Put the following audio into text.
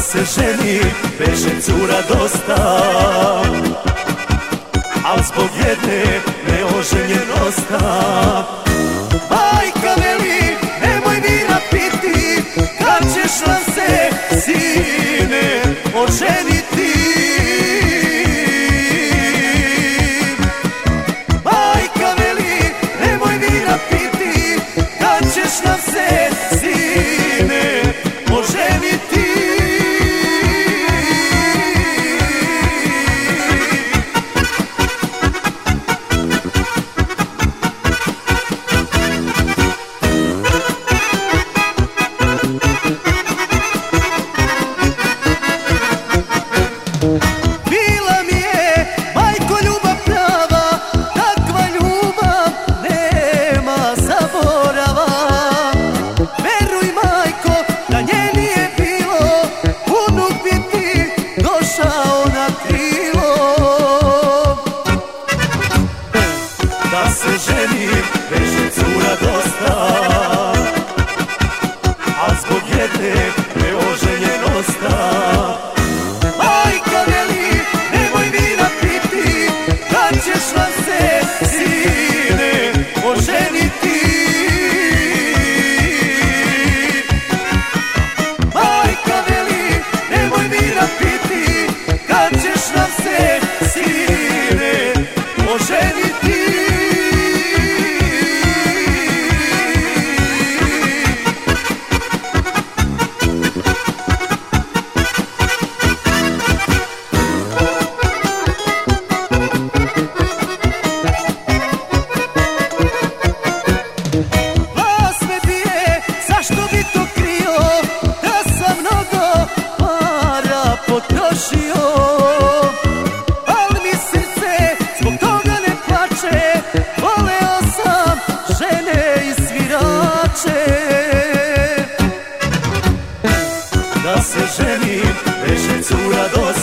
se ženi, beše cura dosta, al zbog jedne neoženjen osta. Majka veli, nemoj vina piti, kad ćeš nam se, sine, oženiti. Majka veli, nemoj vina piti, kad ćeš nam se, sine, oženiti. Bila mi je, majko, ljubav prava, takva ljubav nema zaborava. Veruj, majko, da nje nije bilo, unuk bi ti došao na krilo. Da se ženi, beše cura dosta, a zbog jedne neoženjen osta. Majka veli, nemoj vina piti, kad ćeš nam se, sine, oženiti. Majka veli, nemoj vina piti, kad ćeš nam se, sine, oženiti. Glas me bije, zašto bi to krio, da sam mnogo para potrošio. Al mi srce zbog toga ne plače, voleo sam žene i svirače. Da se ženi, beše cura dosta,